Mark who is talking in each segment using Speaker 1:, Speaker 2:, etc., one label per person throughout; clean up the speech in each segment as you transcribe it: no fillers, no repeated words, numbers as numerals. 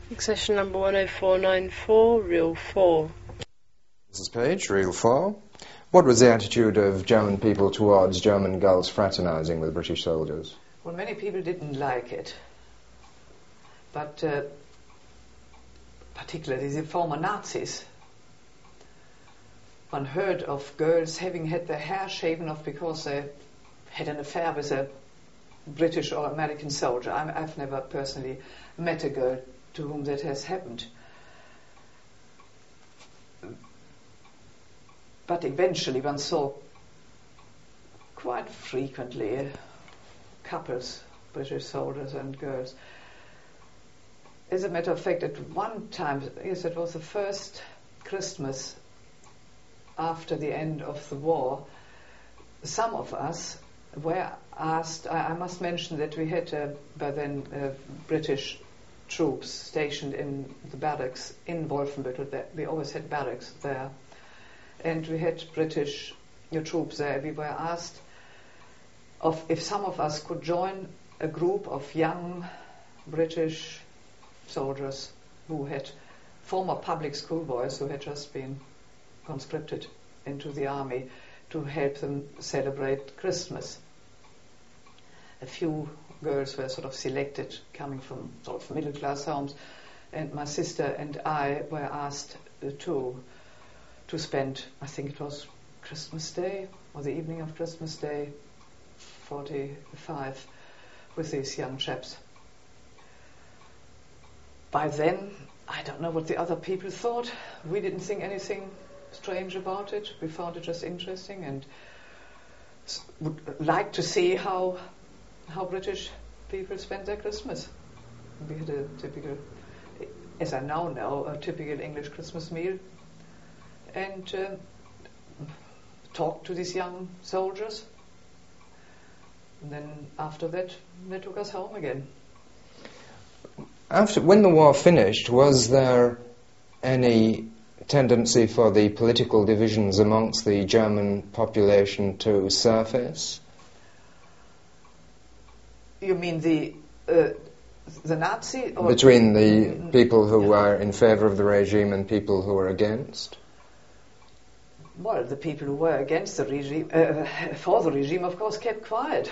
Speaker 1: Accession number 10494, reel 4.
Speaker 2: Mrs. Page, reel 4. What was the attitude of German people towards German girls fraternising with British soldiers?
Speaker 3: Well, many people didn't like it. But particularly the former Nazis. One heard of girls having had their hair shaven off because they had an affair with a British or American soldier. I've never personally met a girl to whom that has happened. But eventually one saw quite frequently couples, British soldiers and girls. As a matter of fact, at one time, yes, it was the first Christmas after the end of the war, some of us were asked, I must mention that we had by then British troops stationed in the barracks in Wolfenbüttel. We always had barracks there. And we had British troops there. We were asked if some of us could join a group of young British soldiers who had former public school boys who had just been conscripted into the army to help them celebrate Christmas. A few girls were sort of selected coming from sort of middle class homes, and my sister and I were asked to spend, I think it was Christmas Day or the evening of Christmas Day 45 with these young chaps. By then, I don't know what the other people thought. We didn't think anything strange about it. We found it just interesting and would like to see how British people spend their Christmas. We had a typical, as I now know, a typical English Christmas meal, and talked to these young soldiers. And then after that, they took us home again.
Speaker 2: When the war finished, was there any tendency for the political divisions amongst the German population to surface?
Speaker 3: You mean the Nazi? Or
Speaker 2: between the people who were in favour of the regime and people who were against?
Speaker 3: Well, the people who were against the regime, for the regime, of course, kept quiet.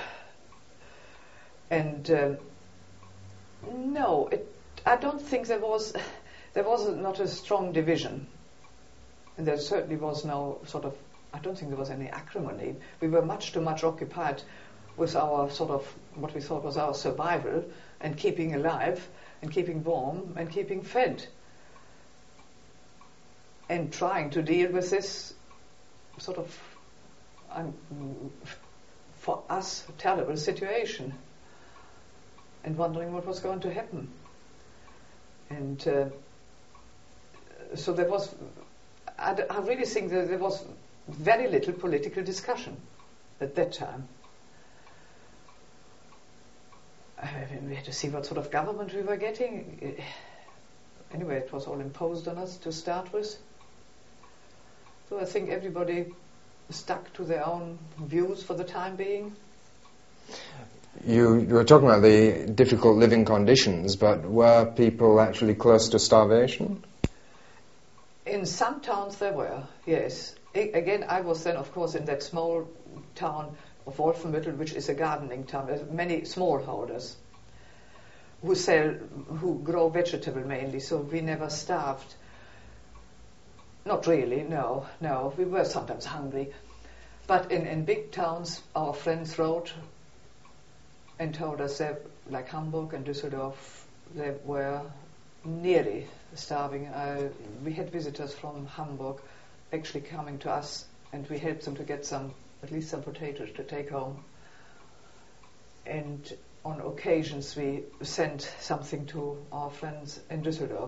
Speaker 3: And no, I don't think there was not a strong division. And there certainly was no sort of, I don't think there was any acrimony. We were much too much occupied with our sort of, what we thought was our survival and keeping alive and keeping warm and keeping fed. And trying to deal with this sort of, for us, terrible situation. And wondering what was going to happen. And so there was, I really think that there was very little political discussion at that time. We had to see what sort of government we were getting. Anyway, it was all imposed on us to start with. So I think everybody stuck to their own views for the time being.
Speaker 2: You were talking about the difficult living conditions, but were people actually close to starvation?
Speaker 3: In some towns there were, yes. Again, I was then, of course, in that small town of Wolfenbüttel, which is a gardening town. There's many smallholders who grow vegetable mainly, so we never starved. Not really, no. We were sometimes hungry. But in big towns, our friends wrote and told us that, like Hamburg and Düsseldorf, they were nearly starving. We had visitors from Hamburg actually coming to us, and we helped them to get at least some potatoes to take home. And on occasions we sent something to our friends in Düsseldorf.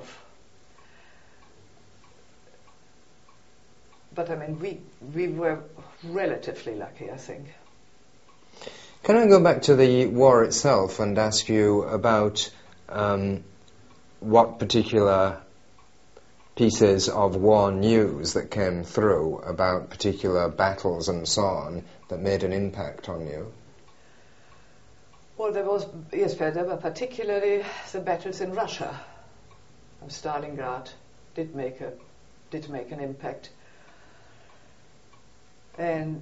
Speaker 3: But I mean, we were relatively lucky, I think.
Speaker 2: Can I go back to the war itself and ask you about what particular pieces of war news that came through about particular battles and so on that made an impact on you?
Speaker 3: Well, there were particularly the battles in Russia. Stalingrad did make an impact. And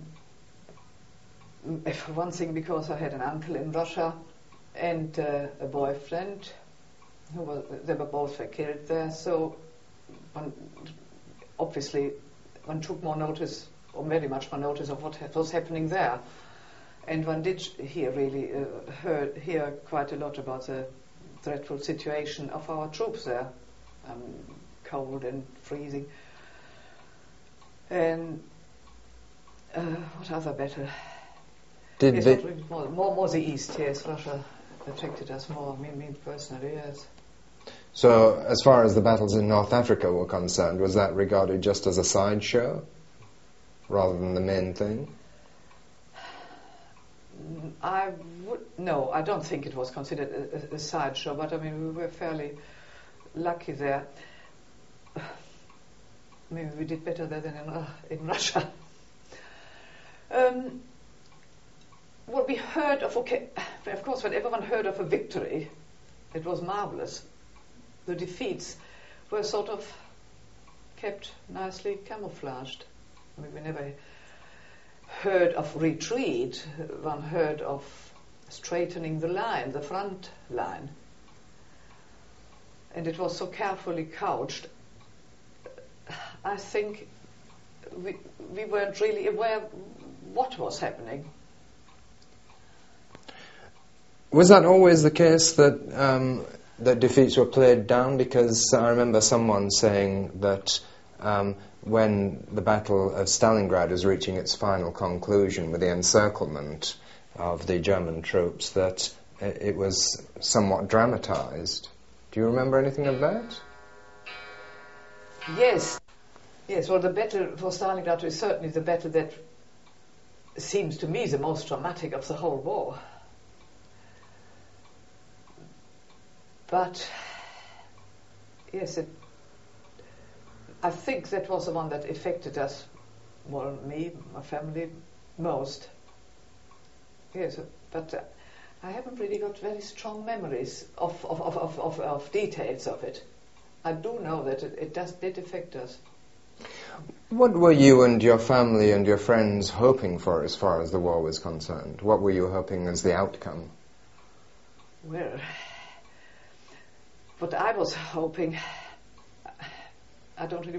Speaker 3: for one thing, because I had an uncle in Russia and a boyfriend they were both killed there, so obviously one took more notice, or very much more notice, of what was happening there. And one did hear quite a lot about the dreadful situation of our troops there, cold and freezing. And what other battle? More the East, yes, Russia affected us more, me personally, yes.
Speaker 2: So, as far as the battles in North Africa were concerned, was that regarded just as a sideshow, rather than the main thing?
Speaker 3: No, I don't think it was considered a sideshow, but I mean, we were fairly lucky there. Maybe we did better there than in Russia. What we heard of, of course, when everyone heard of a victory, it was marvelous. The defeats were sort of kept nicely camouflaged. I mean, we never heard of retreat. One heard of straightening the line, the front line. And it was so carefully couched. I think we weren't really aware what was happening.
Speaker 2: Was that always the case that that defeats were played down? Because I remember someone saying that when the Battle of Stalingrad was reaching its final conclusion with the encirclement of the German troops, that it was somewhat dramatized. Do you remember anything of that?
Speaker 3: Yes. Yes, well, the battle for Stalingrad is certainly the battle that seems to me the most dramatic of the whole war. But, yes, I think that was the one that affected us, well, me, my family, most. Yes, but I haven't really got very strong memories of details of it. I do know that it did affect us.
Speaker 2: What were you and your family and your friends hoping for as far as the war was concerned? What were you hoping as the outcome?
Speaker 3: Well, what I was hoping, I only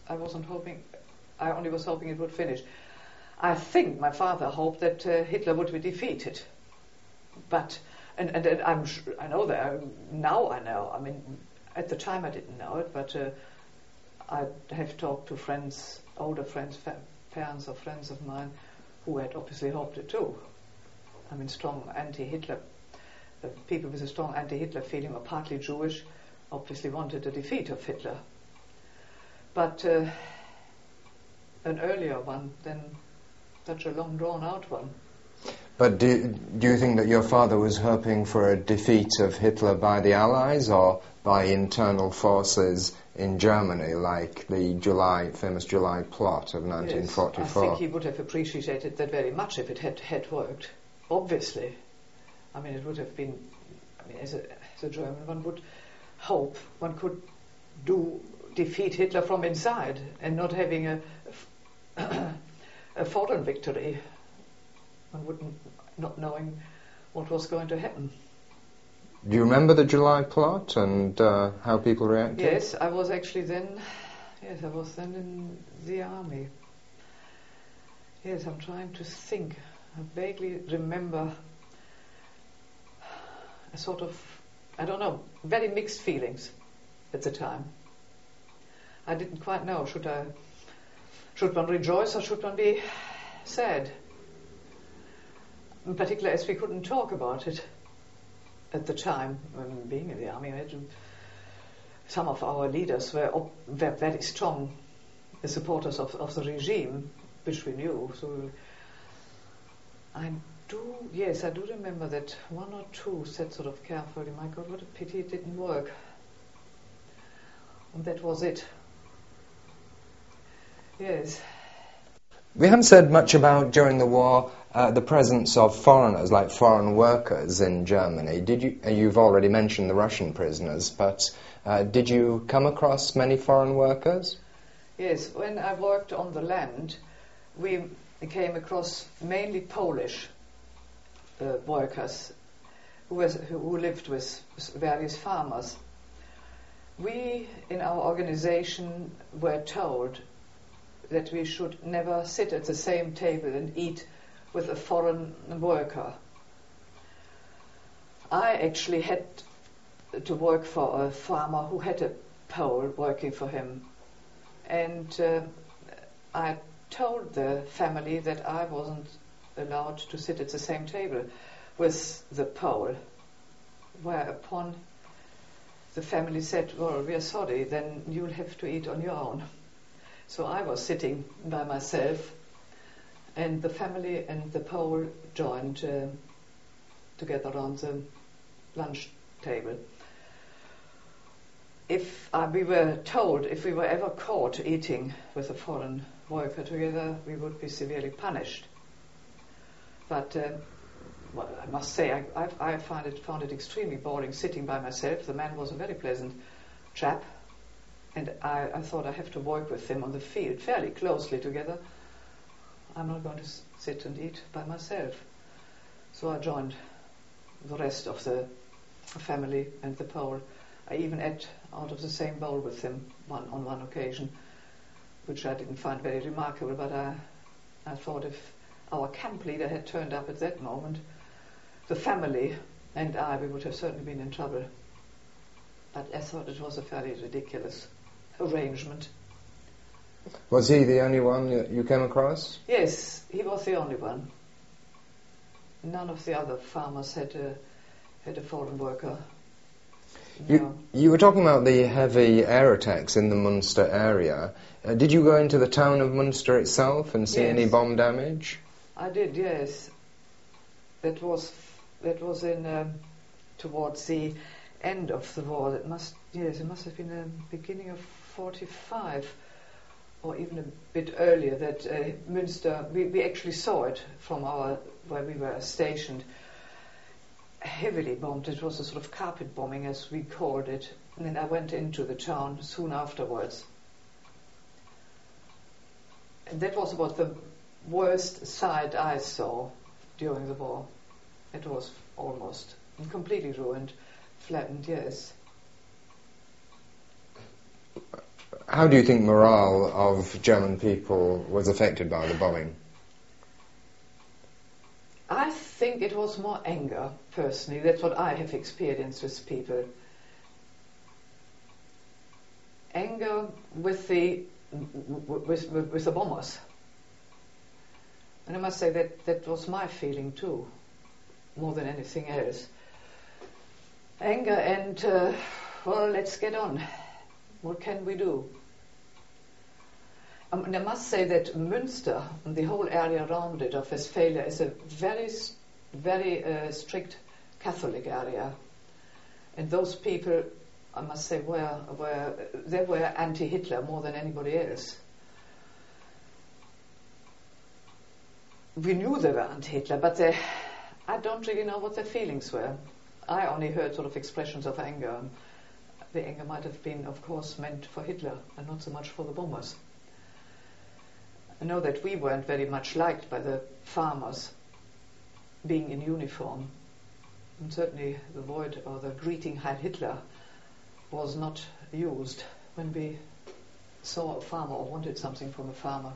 Speaker 3: was hoping it would finish. I think my father hoped that Hitler would be defeated. But, and I know that, now I know. I mean, at the time I didn't know it, but I have talked to friends, older friends, parents of friends of mine, who had obviously hoped it too. I mean, strong anti-Hitler, people with a strong anti-Hitler feeling, or partly Jewish, obviously wanted a defeat of Hitler. But an earlier one than such a long drawn-out one.
Speaker 2: But do you think that your father was hoping for a defeat of Hitler by the Allies or by internal forces in Germany, like the famous July plot of 1944?
Speaker 3: Yes, I think he would have appreciated that very much if it had worked, obviously. I mean, it would have been, I mean, as a German, one would hope one could defeat Hitler from inside and not having a foreign victory. One wouldn't, not knowing what was going to happen.
Speaker 2: Do you remember the July plot and how people reacted?
Speaker 3: Yes, I was actually then. Yes, I was then in the army. Yes, I'm trying to think. I vaguely remember a sort of, I don't know, very mixed feelings at the time. I didn't quite know, should one rejoice or should one be sad? In particular, as we couldn't talk about it at the time, being in the army. Some of our leaders were very strong supporters of the regime, which we knew. So I do remember that one or two said sort of carefully, "My God, what a pity it didn't work." And that was it. Yes.
Speaker 2: We haven't said much about, during the war, the presence of foreigners, like foreign workers in Germany. You've already mentioned the Russian prisoners, but did you come across many foreign workers?
Speaker 3: Yes, when I worked on the land, we came across mainly Polish workers who lived with various farmers. We, in our organization, were told that we should never sit at the same table and eat with a foreign worker. I actually had to work for a farmer who had a Pole working for him, and I told the family that I wasn't allowed to sit at the same table with the Pole, whereupon the family said, well, we are sorry, then you'll have to eat on your own. So I was sitting by myself, and the family and the Pole joined together on the lunch table. If we were told, if we were ever caught eating with a foreign worker together, we would be severely punished. But well, I must say, I found it extremely boring sitting by myself. The man was a very pleasant chap, and I thought I have to work with him on the field fairly closely together. I'm not going to sit and eat by myself. So I joined the rest of the family and the Pole. I even ate out of the same bowl with him on one occasion, which I didn't find very remarkable, but I thought if our camp leader had turned up at that moment, the family and we would have certainly been in trouble. But I thought it was a fairly ridiculous arrangement.
Speaker 2: Was he the only one you came across?
Speaker 3: Yes, he was the only one. None of the other farmers had a foreign worker. No.
Speaker 2: You were talking about the heavy air attacks in the Munster area. Did you go into the town of Munster itself and see any bomb damage?
Speaker 3: I did, yes. That was in towards the end of the war. It must have been the beginning of 45, or even a bit earlier. That Münster, we actually saw it from where we were stationed. Heavily bombed. It was a sort of carpet bombing, as we called it. And then I went into the town soon afterwards. And that was about the worst sight I saw during the war. It was almost completely ruined, flattened, yes.
Speaker 2: How do you think morale of German people was affected by the bombing?
Speaker 3: I think it was more anger, personally. That's what I have experienced with people. Anger with the bombers. And I must say that was my feeling too, more than anything else. Anger and, well, let's get on. What can we do? And I must say that Münster and the whole area around it of Westphalia is a very, very strict Catholic area. And those people, I must say, they were anti-Hitler more than anybody else. We knew they were anti-Hitler, but I don't really know what their feelings were. I only heard sort of expressions of anger. The anger might have been, of course, meant for Hitler and not so much for the bombers. I know that we weren't very much liked by the farmers being in uniform. And certainly the word or the greeting Heil Hitler was not used when we saw a farmer or wanted something from a farmer.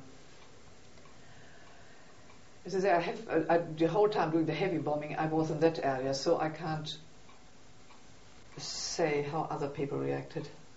Speaker 3: As I say, the whole time doing the heavy bombing, I was in that area, so I can't say how other people reacted.